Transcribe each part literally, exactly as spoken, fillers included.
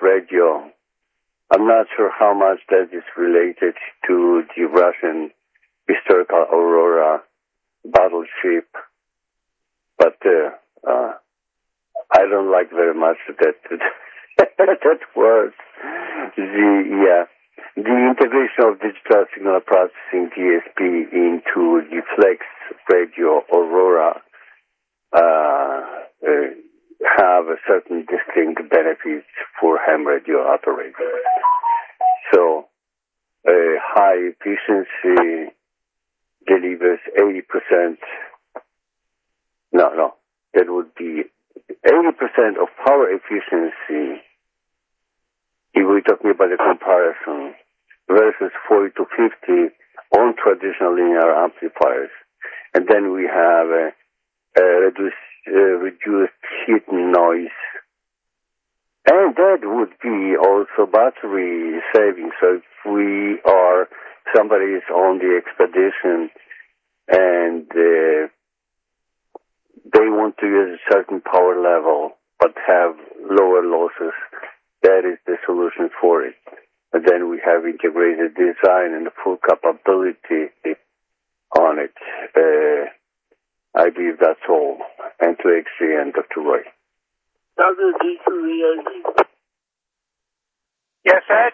radio. I'm not sure how much that is related to the Russian historical Aurora battleship, but uh, uh, I don't like very much that that word. The yeah, the integration of digital signal processing D S P into the Flex Radio Aurora uh, uh, have a certain distinct benefits for ham radio operators. So, uh, high efficiency delivers eighty percent. No, no, that would be eighty percent of power efficiency if we're talking about the comparison versus forty to fifty on traditional linear amplifiers. And then we have a, a reduced, uh, reduced heat and noise. And that would be also battery saving. So if we are, somebody is on the expedition and uh, they want to use a certain power level but have lower losses, that is the solution for it. And then we have integrated design and the full capability on it. Uh, I believe that's all. And to X J and Doctor Roy. Doctor D two E A Z. Yes, Ed?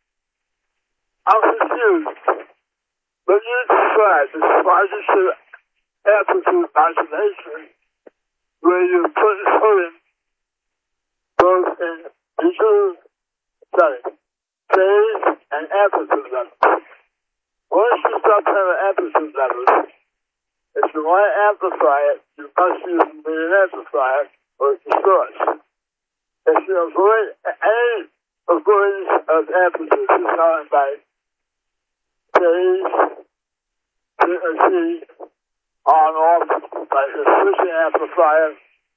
I'm confused. When you describe the positive amplitude modulation, where you put pulling both in digital, sorry, phase and amplitude levels. Once you start having amplitude levels, if you want to amplify it, you must use an amplifier or it distorts. If you avoid any avoidance of amplitude, is done by phase, frequency, on off, by the switching amplifier,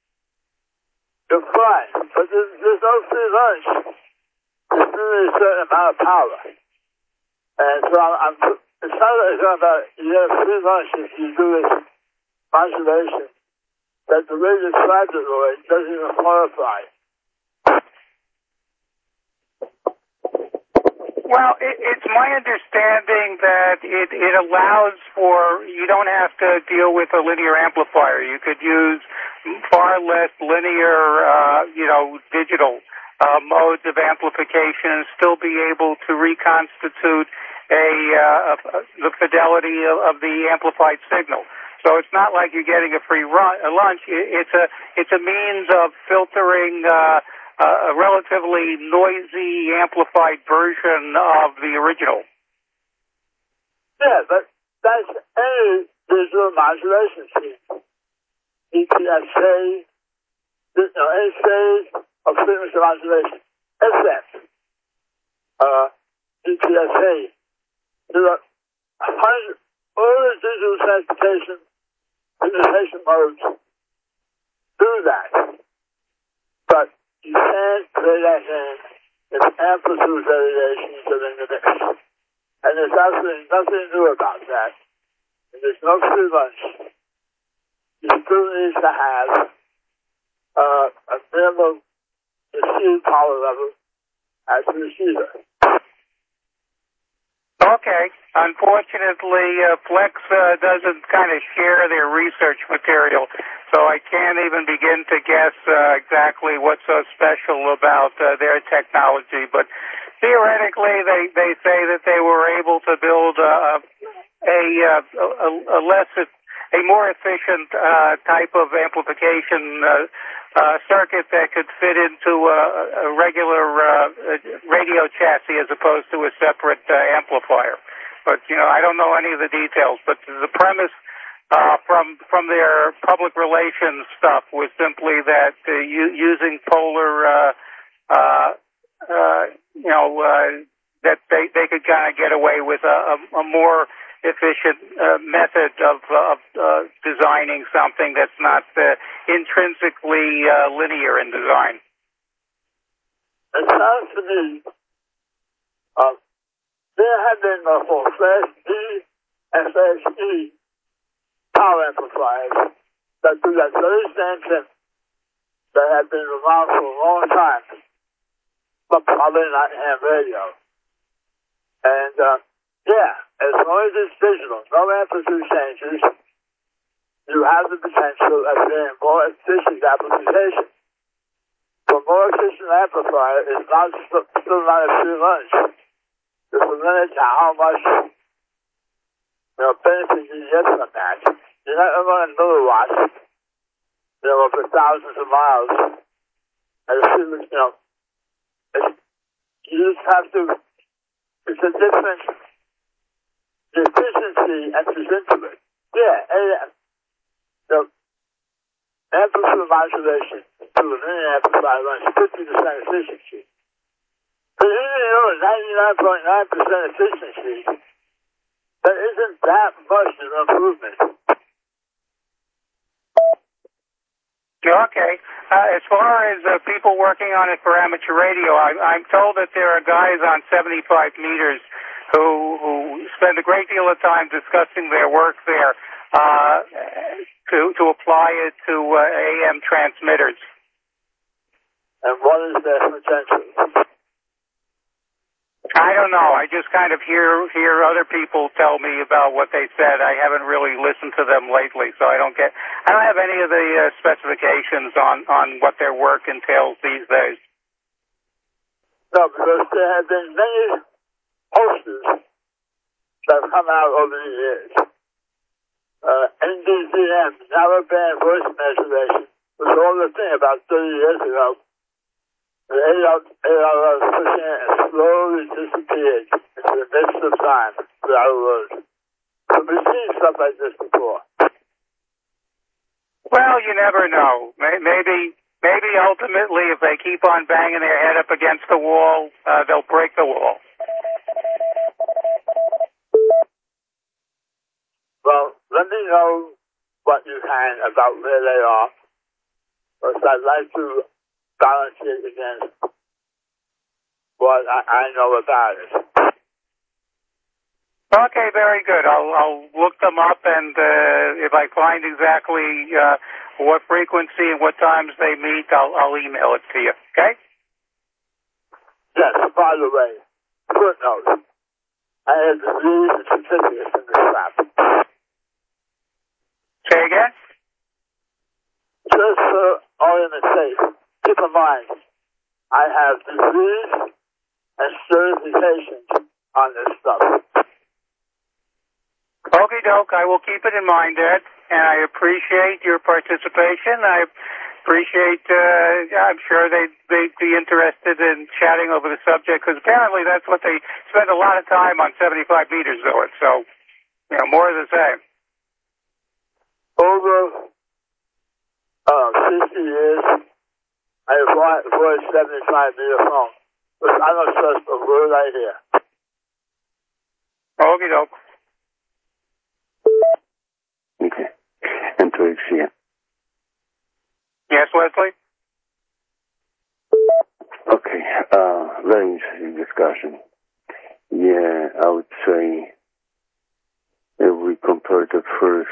you're fine. But there's, there's no free lunch. There's only a certain amount of power. And so I'm, I'm it's not like talking about you have free lunch if you do this modulation that the radio cycloid doesn't even qualify. Well, it, it's my understanding that it, it allows for, you don't have to deal with a linear amplifier. You could use far less linear, uh, you know, digital uh, modes of amplification and still be able to reconstitute a, uh, a the fidelity of, of the amplified signal. So it's not like you're getting a free run, a lunch. It's a it's a means of filtering uh, a relatively noisy amplified version of the original. Yeah, but that's any digital modulation scheme. E P S A, you know, any phase of frequency modulation. S F, uh, E P S A. There are hundred, all the digital transportation communication modes do that. But you can't play that in if amplitude variations are in the mix. And there's absolutely nothing new about that. And there's no free lunch. You still need to have uh, a minimum received power level as a receiver. Okay. Unfortunately, uh, Flex uh, doesn't kind of share their research material, so I can't even begin to guess uh, exactly what's so special about uh, their technology. But theoretically, they, they say that they were able to build uh, a, a, a less, a more efficient uh, type of amplification uh, uh, circuit that could fit into a, a regular uh, radio chassis as opposed to a separate uh, amplifier. But, you know, I don't know any of the details. But the premise uh, from from their public relations stuff was simply that uh, u- using polar, uh, uh, uh, you know, uh, that they, they could kind of get away with a, a, a more efficient uh, method of, of uh, designing something that's not uh, intrinsically uh, linear in design. It sounds to me, uh, there have been uh, for Flash D and Flash E power amplifiers that do that very same thing that have been around for a long time. but probably not ham radio. And, uh, yeah, as long as it's digital, no amplitude changes, you have the potential of getting more efficient amplification. For more efficient amplifier is not st- still not a free lunch. It's limited to how much, you know, benefit you get from that. You're not going to run milliwatts, you know, for thousands of miles. And it's, you know, it's, you just have to, it's a different, the efficiency enters into it. Yeah, A M. You know, amplitude modulation to a linear amplifier runs fifty percent efficiency. But even though ninety-nine point nine percent efficiency, there isn't that much of an improvement. Okay. Uh, as far as uh, people working on it for amateur radio, I, I'm told that there are guys on seventy-five meters who, who spend a great deal of time discussing their work there uh, to to apply it to uh, A M transmitters. And what is their potential? I don't know. I just kind of hear hear other people tell me about what they said. I haven't really listened to them lately, so I don't get. I don't have any of the uh, specifications on on what their work entails these days. No, because there have been many posters that have come out over the years. Uh, N D Z M, narrowband voice modulation, was all the thing about thirty years ago. The A L was pushing it and slowly disappeared into the midst of time without a word. So we've seen stuff like this before. Well, you never know. Maybe, maybe ultimately, if they keep on banging their head up against the wall, uh, they'll break the wall. Well, let me know what you can about where they are, because I'd like to balance it against what I, I know about it. Okay, very good. I'll, I'll look them up, and uh, if I find exactly uh, what frequency and what times they meet, I'll, I'll email it to you. Okay? Yes, by the way, footnote. I have degrees and certificates in this lab. Say again? Just for argument's sake, keep in mind, I have degrees and certifications on this stuff. Okie doke, I will keep it in mind, Ed, and I appreciate your participation. I appreciate, uh, I'm sure they'd, they'd be interested in chatting over the subject, because apparently that's what they spend a lot of time on seventy-five meters doing, so, you know, more of the same. Over uh, sixty years, I have avoided seventy-five meter phone, but I don't trust a word I hear. Okie doke. Okay. And to Alexia. Yes, Wesley? Okay. Uh, very interesting discussion. Yeah, I would say if we compare the first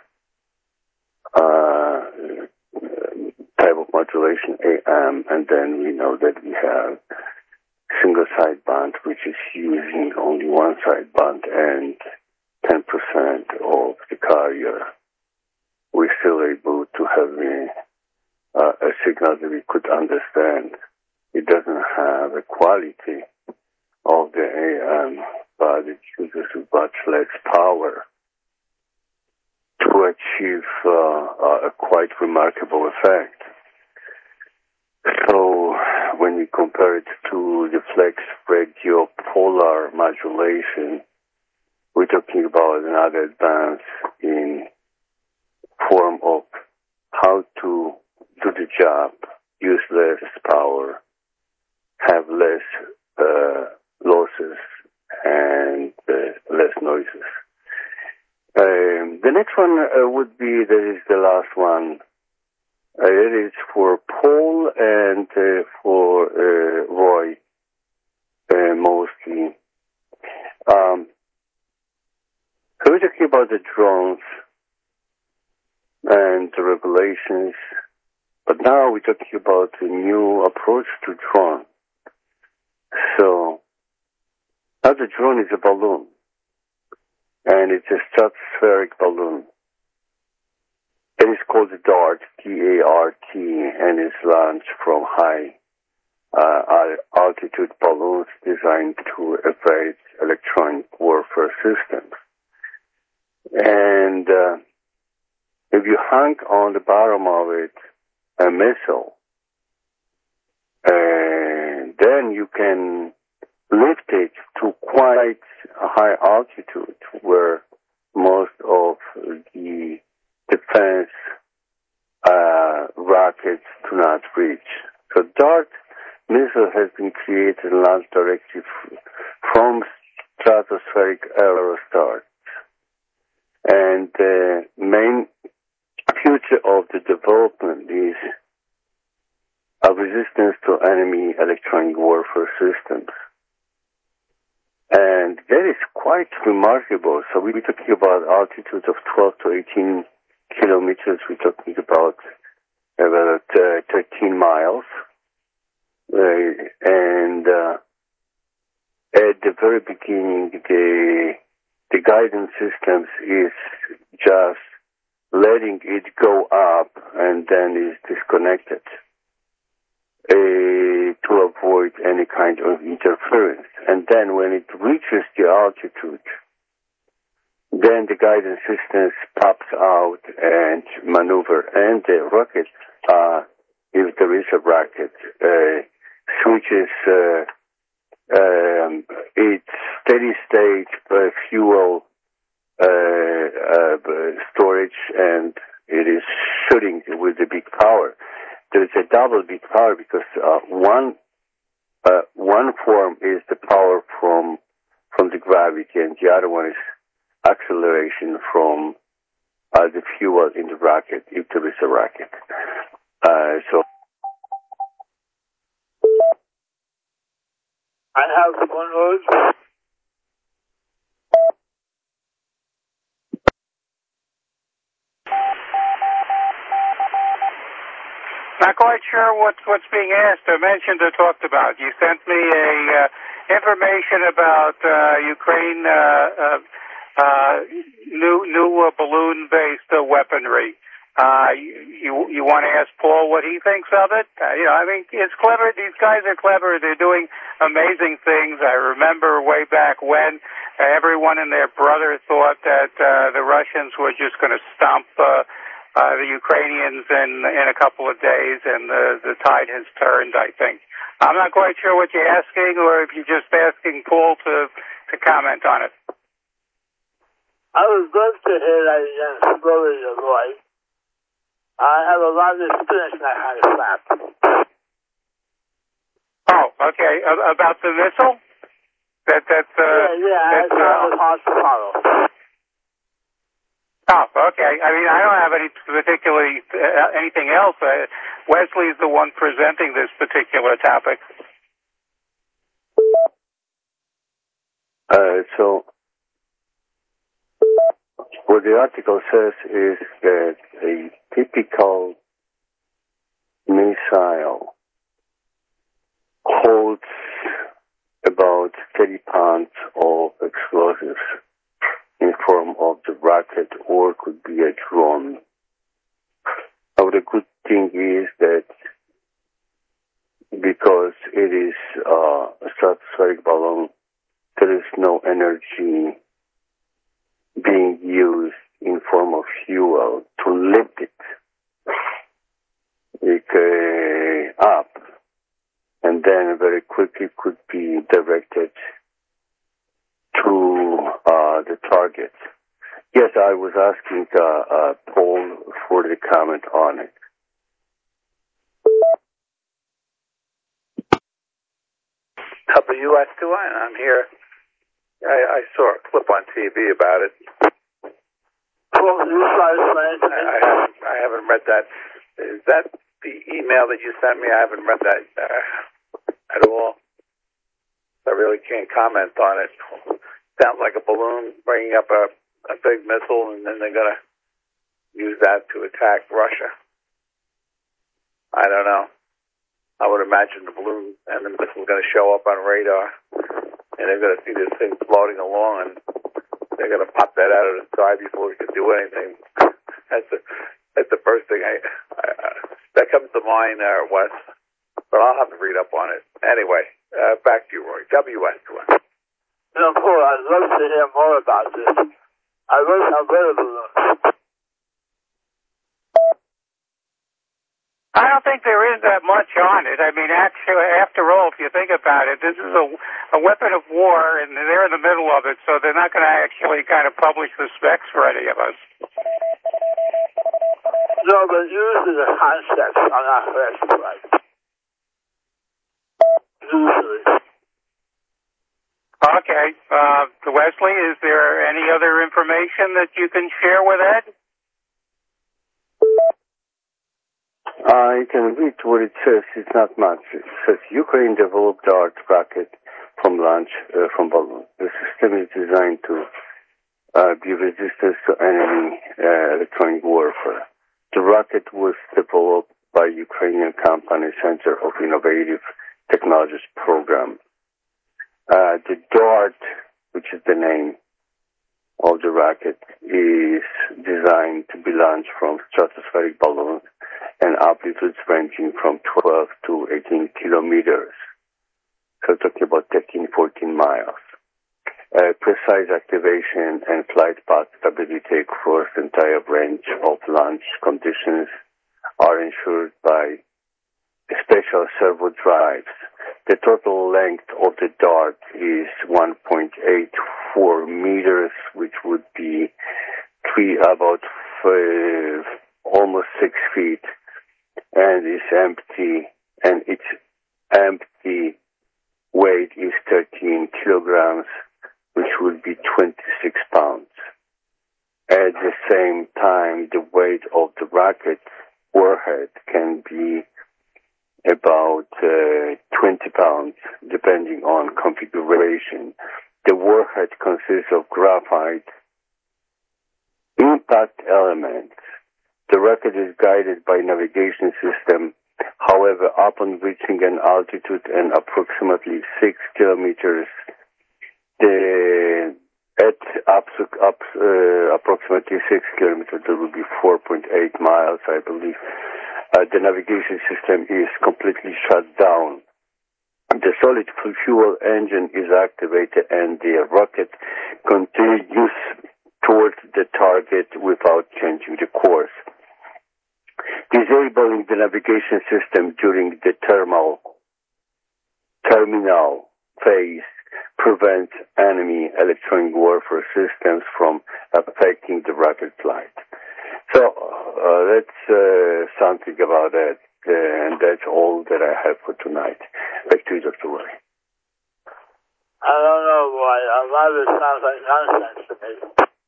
uh, type of modulation, A M, and then we know that we have single sideband, which is using only one sideband and ten percent of the carrier, we're still able to have a, uh, a signal that we could understand. It doesn't have a quality of the A M, but it uses much less power to achieve uh, a quite remarkable effect. So when we compare it to the flex radio polar modulation, we're talking about another advance in form of how to do the job, use less power, have less uh, losses, and uh, less noises. Um, the next one uh, would be, that is the last one. Uh, it is for Paul and uh, for uh, Roy, uh, mostly. Um, so we're talking about the drones and the regulations, but now we're talking about a new approach to drone. Now the drone is a balloon, and it's a stratospheric balloon. It is called a DART, D A R T, and is launched from high uh, altitude balloons designed to evade electronic warfare systems. And uh, if you hang on the bottom of it a missile, uh, then you can lift it to quite a high altitude where most of the defense uh, rockets do not reach. So DART missile has been created and launched directly from stratospheric aerostars. And the main future of the development is a resistance to enemy electronic warfare systems. And that is quite remarkable. So we're talking about altitudes of twelve to eighteen kilometers. We're talking about about uh, thirteen miles. Uh, and uh, at the very beginning, the the guidance systems is just letting it go up and then is disconnected uh, to avoid any kind of interference. And then when it reaches the altitude, then the guidance systems pops out and maneuver. And the rocket, uh, if there is a rocket, uh, switches uh, um, its steady state uh, fuel uh, uh, storage, and it is shooting with the big power. There is a double big power because uh, one uh, one form is the power from from the gravity, and the other one is acceleration from uh, the fuel in the rocket, if there is a rocket. Uh, so. I have one word. Not quite sure what's what's being asked or mentioned or talked about. You sent me a uh, information about uh, Ukraine uh, uh, uh, new new uh, balloon-based uh, weaponry. Uh, you you want to ask Paul what he thinks of it? Uh, you know, I mean, it's clever. These guys are clever. They're doing amazing things. I remember way back when uh, everyone and their brother thought that uh, the Russians were just going to stomp uh, uh, the Ukrainians in in a couple of days, and the the tide has turned, I think. I'm not quite sure what you're asking, or if you're just asking Paul to to comment on it. I would love to hear that again, slowly, your voice. I have a lot of experience in that kind of crap. Oh, okay. Uh, about the missile? That that's uh, yeah, yeah, that's, it's uh, hard to follow. Oh, okay. I mean, I don't have any particularly uh, anything else. Uh, Wesley's the one presenting this particular topic. Uh, so, what the article says is that a typical missile holds about thirty pounds of explosives in form of the rocket, or could be a drone. Now, the good thing is that because it is uh, a stratospheric balloon, there is no energy being used in form of fuel to lift it, it uh, up, and then very quickly could be directed to uh, the target. Yes, I was asking uh, uh, Paul for the comment on it. W S two, I'm here. I, I saw a clip on T V about it. Well, you guys I, I, haven't, I haven't read that. Is that the email that you sent me? I haven't read that uh, at all. I really can't comment on it. Sounds like a balloon bringing up a, a big missile, and then they're going to use that to attack Russia. I don't know. I would imagine the balloon and the missile is going to show up on radar and they're going to see this thing floating along, and they're going to pop that out of the sky before we can do anything. That's the that's the first thing I, I, I that comes to mind, uh, Wes. But I'll have to read up on it. Anyway, uh, back to you, Roy. W S to us. You know, Paul, I'd love to hear more about this. I wish I read balloons. I don't think there is that much on it. I mean, actually, after all, if you think about it, this is a, a weapon of war, and they're in the middle of it, so they're not going to actually kind of publish the specs for any of us. No, but usually the concepts are not classified. Usually. Okay. Uh, Wesley, is there any other information that you can share with Ed? I can read what it says. It's not much. It says Ukraine developed DART rocket from launch uh, from balloon. The system is designed to uh, be resistant to enemy uh, electronic warfare. The rocket was developed by Ukrainian company Center of Innovative Technologies Program. Uh, the DART, which is the name of the rocket, is designed to be launched from stratospheric balloons and altitudes ranging from twelve to eighteen kilometers. So talking about thirteen, fourteen miles. Uh, precise activation and flight path stability across the entire range of launch conditions are ensured by special servo drives. The total length of the DART is one point eight four meters, which would be three, about uh, almost six feet, and is empty, and its empty weight is thirteen kilograms, which would be twenty-six pounds. At the same time, the weight of the rocket warhead can be about uh, twenty pounds, depending on configuration. The warhead consists of graphite impact elements. The rocket is guided by navigation system. However, upon reaching an altitude and approximately six kilometers, the at up, up uh, approximately six kilometers, there will be four point eight miles, I believe. Uh, the navigation system is completely shut down. The solid fuel engine is activated, and the rocket continues towards the target without changing the course. Disabling the navigation system during the thermal terminal phase prevents enemy electronic warfare systems from affecting the rocket flight. So uh, that's uh, something about that, uh, and that's all that I have for tonight. Back to you, Doctor Roy. I don't know why. A lot of it sounds like nonsense to me.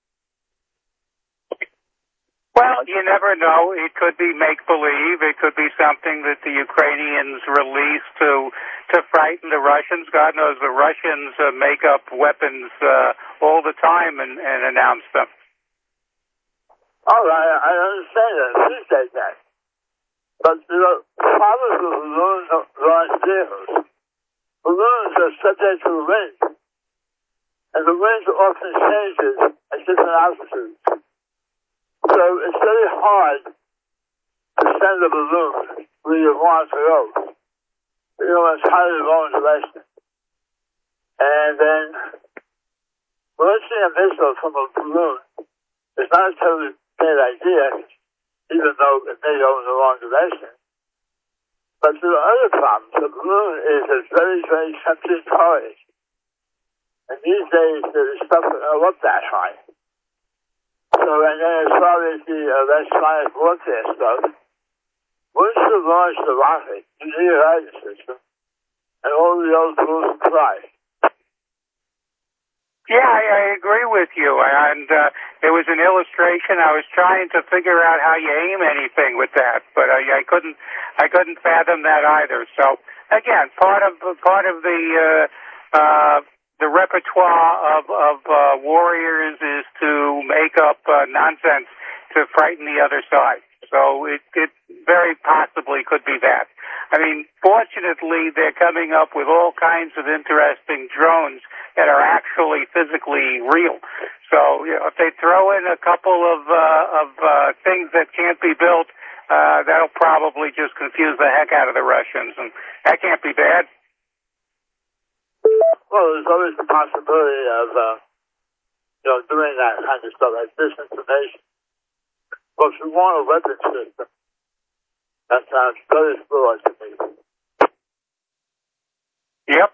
Well, you never know. It could be make-believe. It could be something that the Ukrainians release to to frighten the Russians. God knows the Russians uh, make up weapons uh, all the time and, and announce them. All right, I understand that. Appreciate that. But, you know, problems with balloon launch vehicles. Balloons are subject to the wind, and the wind often changes at different altitudes. So it's very hard to send a balloon where you want to go. You know, it's highly wrong direction. And then launching a missile from a balloon is not a totally bad idea, even though it may go in the wrong direction. But there are other problems. The balloon is a very, very sensitive target. And these days, there's stuff that go up that high. So, and then as far as the electronic warfare stuff, once you launch the rocket, you need a guidance system, and all the old tools apply. Yeah, I, I agree with you. And uh, there was an illustration. I was trying to figure out how you aim anything with that, but I, I couldn't. I couldn't fathom that either. So again, part of part of the uh, uh, the repertoire of of uh, warriors is to make up uh, nonsense to frighten the other side. So it, it very possibly could be that. I mean, fortunately, they're coming up with all kinds of interesting drones that are actually physically real. So, you know, if they throw in a couple of uh, of uh, things that can't be built, uh, that'll probably just confuse the heck out of the Russians, and that can't be bad. Well, there's always the possibility of, uh, you know, doing that kind of stuff, like disinformation. But if you want a weapon system, that sounds very flawed to me. Yep.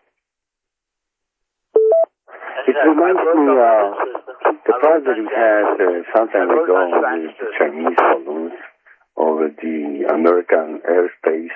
It reminds me of the project we had uh, some time ago with the Chinese balloons over the American airspace.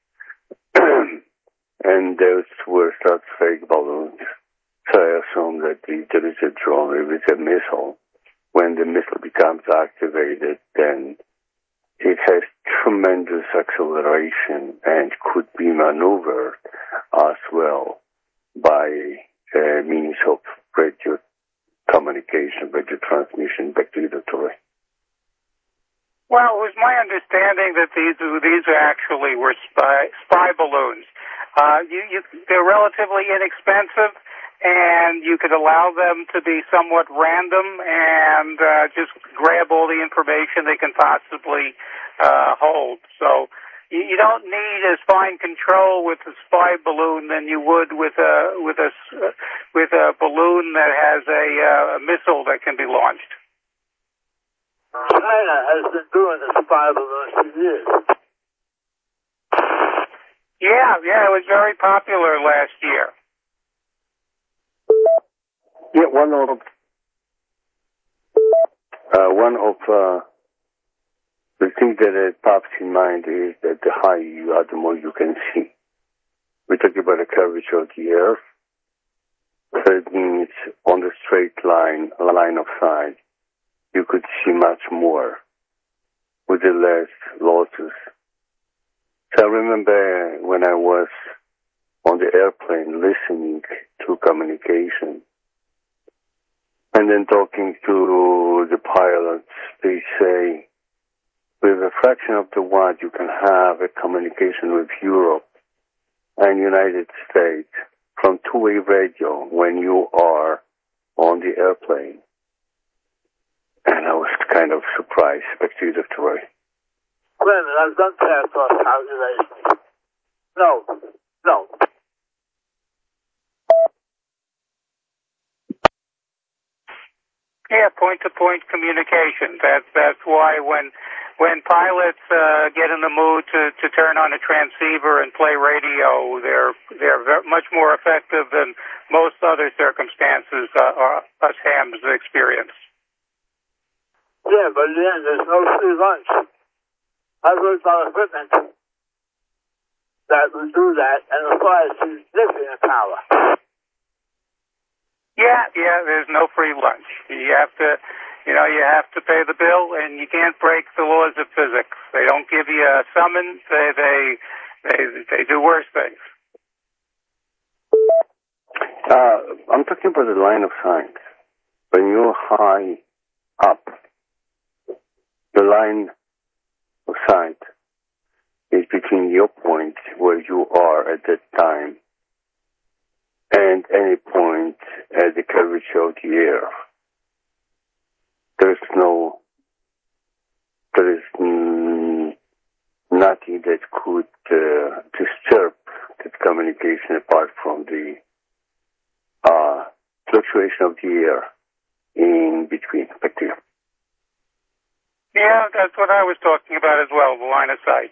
And those were stratospheric balloons. So I assume that if there is a drone, if it's a missile, when the missile becomes activated, then it has tremendous acceleration and could be maneuvered as well by uh, means of radio communication, radio transmission. Back to you, Doctor Ray. Well, it was my understanding that these these actually were spy, spy balloons. Uh, you, you, they're relatively inexpensive, and you could allow them to be somewhat random and uh, just grab all the information they can possibly uh, hold. So you, you don't need as fine control with a spy balloon than you would with a with a with a balloon that has a, uh, a missile that can be launched. China has been doing the spy balloons for years. Yeah, yeah, it was very popular last year. Yeah, one of uh, one of uh, the things that it pops in mind is that the higher you are, the more you can see. We're talking about the curvature of the Earth. So it means on the straight line, line of sight, you could see much more with the less losses. So I remember when I was on the airplane listening to communication and then talking to the pilots, they say, with a fraction of the watt, you can have a communication with Europe and United States from two-way radio when you are on the airplane. And I was kind of surprised. Back to you, Doctor Roy. Well, I've done task-off calculations. No, no. Yeah, point-to-point communication. That's that's why when when pilots uh, get in the mood to, to turn on a transceiver and play radio, they're they're very, much more effective than most other circumstances uh, or us hams experience. Yeah, but then there's no free lunch. I've worked on equipment that will do that and requires significant power. Yeah, yeah, there's no free lunch. You have to, you know, you have to pay the bill, and you can't break the laws of physics. They don't give you a summons. They they they, they do worse things. Uh, I'm talking about the line of sight. When you're high up, the line of sight is between your point where you are at that time and any point at the curvature of the air. There's no, there is mm, nothing that could uh, disturb that communication apart from the uh, fluctuation of the air in between. Back to you. Yeah, that's what I was talking about as well, the line of sight.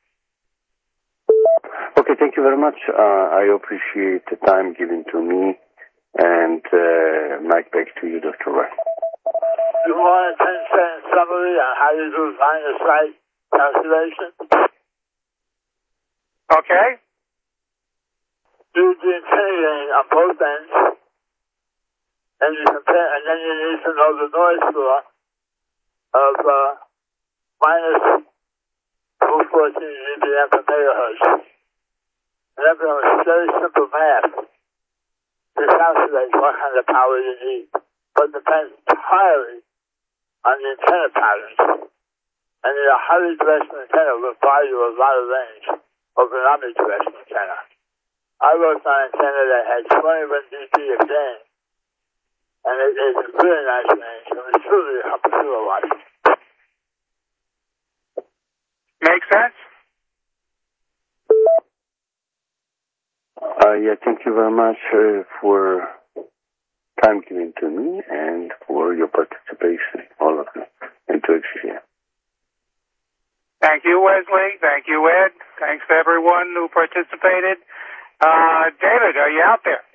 Okay, thank you very much. Uh, I appreciate the time given to me. And uh, Mike, back to you, Doctor Ray. You want a ten-cent summary on how you do line of sight calculation? Okay. Do the infinity on both ends, and you compare, and then you need to know the noise floor of uh, minus two hundred fourteen dBm per megahertz. And everyone, it's very simple math to calculate what kind of power you need, but depends entirely on the antenna patterns. And in a highly directional antenna will buy you a lot of range over an omnidirectional antenna. I worked on an antenna that had twenty-one dB of gain, and it is a really nice range. It was truly a kilowatt. Makes sense? Uh, yeah, thank you very much uh, for time given to me and for your participation, all of you, and to X C M. Thank you, Wesley. Thank you, Ed. Thanks to everyone who participated. Uh, David, are you out there?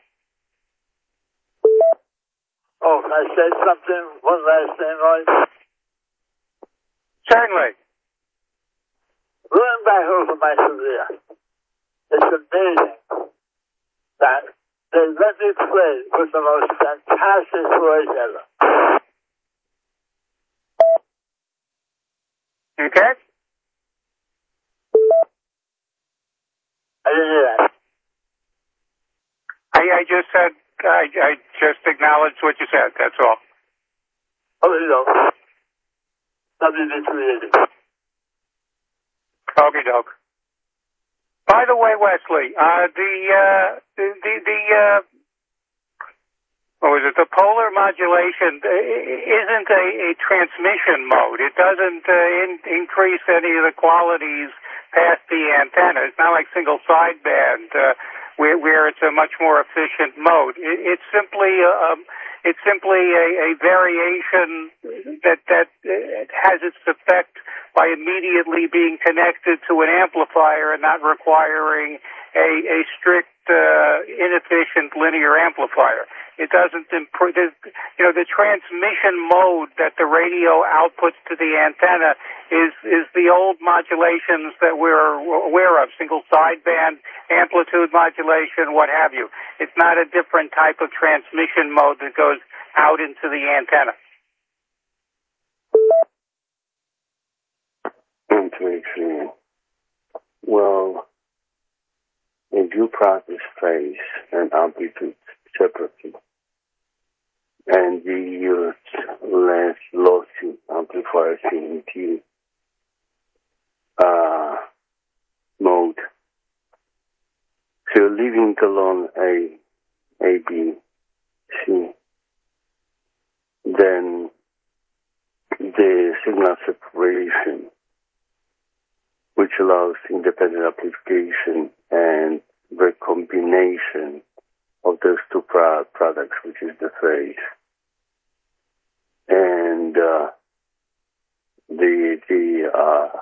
Oh, can I say something? One last thing, Lloyd? Certainly. Looking back over my career, it's amazing that they let me play with the most fantastic boys ever. Okay. I didn't hear that. I, I just said, I, I just acknowledged what you said, that's all. Oh, you know. Something been created. Okie doke. By the way, Wesley, uh, the, uh, the, the, the uh, what was it, the polar modulation isn't a, a transmission mode. It doesn't uh, in, increase any of the qualities past the antenna. It's not like single sideband, uh, where, where it's a much more efficient mode. It, it's simply, um, it's simply a, a variation that, that has its effect by immediately being connected to an amplifier and not requiring a, a strict, uh, inefficient linear amplifier. It doesn't improve, you know, the transmission mode that the radio outputs to the antenna is, is the old modulations that we're aware of, single sideband, amplitude modulation, what have you. It's not a different type of transmission mode that goes out into the antenna. Intuition. Well, if you practice phase and amplitude separately, and you use less lossy amplifier C M T uh, mode, so leaving alone A, A, B, C, then the signal separation, which allows independent amplification and the combination of those two pro- products, which is the phase and uh, the the uh,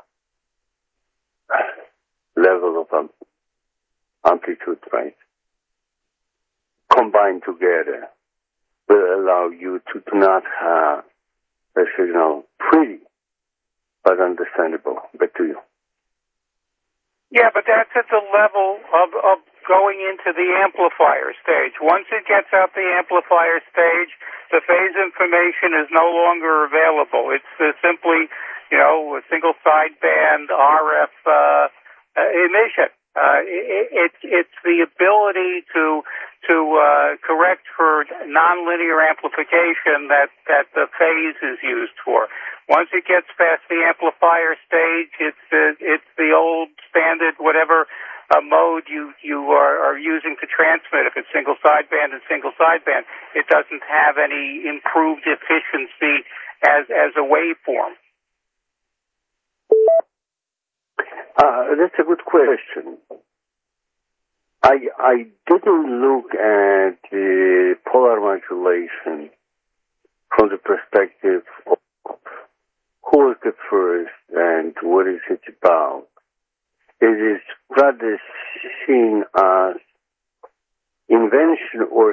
level of um, amplitude, right, combined together will allow you to do not have a signal pretty but understandable. Back to you. Yeah, but that's at the level of, of going into the amplifier stage. Once it gets out the amplifier stage, the phase information is no longer available. It's uh, simply, you know, a single sideband R F uh, uh, emission. Uh, it, it, it's the ability to to uh, correct for nonlinear amplification that, that the phase is used for. Once it gets past the amplifier stage, it's uh, it's the old standard whatever uh, mode you you are, are using to transmit. If it's single sideband and single sideband, it doesn't have any improved efficiency as as a waveform. Uh, that's a good question. I I didn't look at the polar modulation from the perspective of who was the first and what is it about. It is rather seen as invention or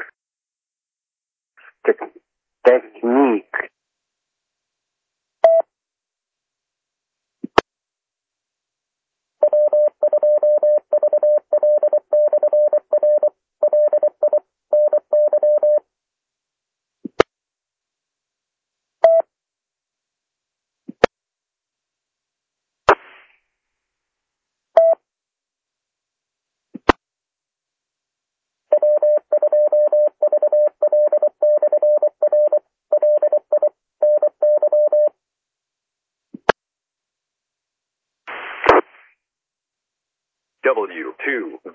te- technique.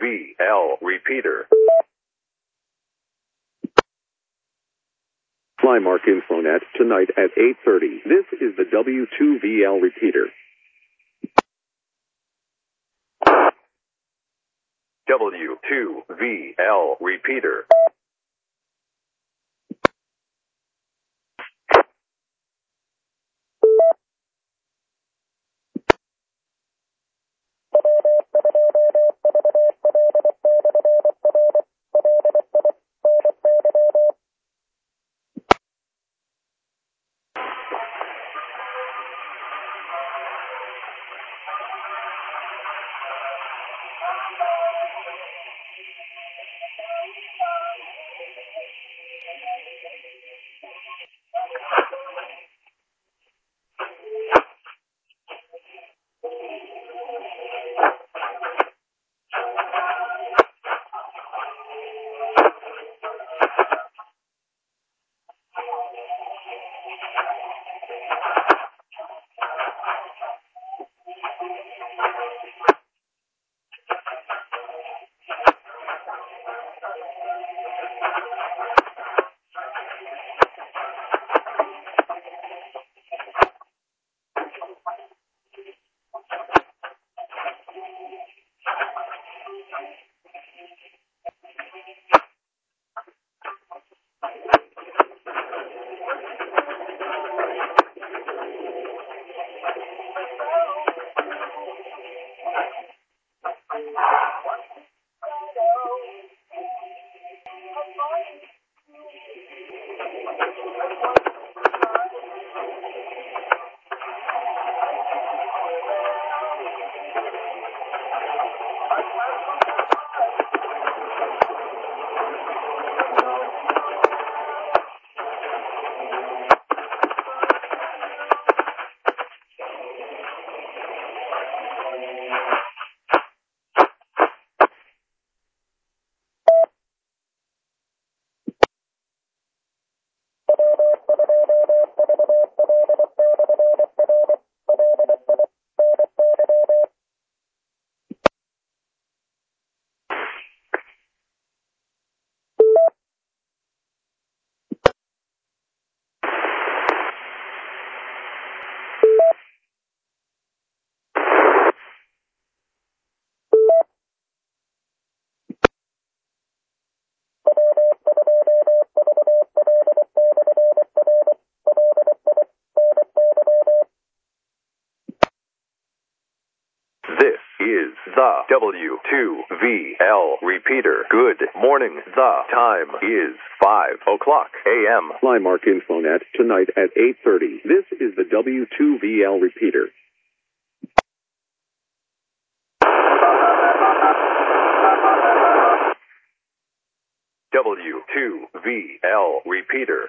V L repeater. Flymark Infonet tonight at eight thirty. This is the W two V L repeater. W two V L repeater. This is the W two V L repeater. Good morning. The time is five o'clock a m Flymark Infonet tonight at eight thirty. This is the W two V L repeater. W two V L repeater.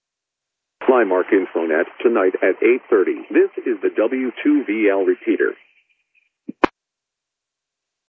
Flymark Infonet tonight at eight thirty. This is the W two V L repeater.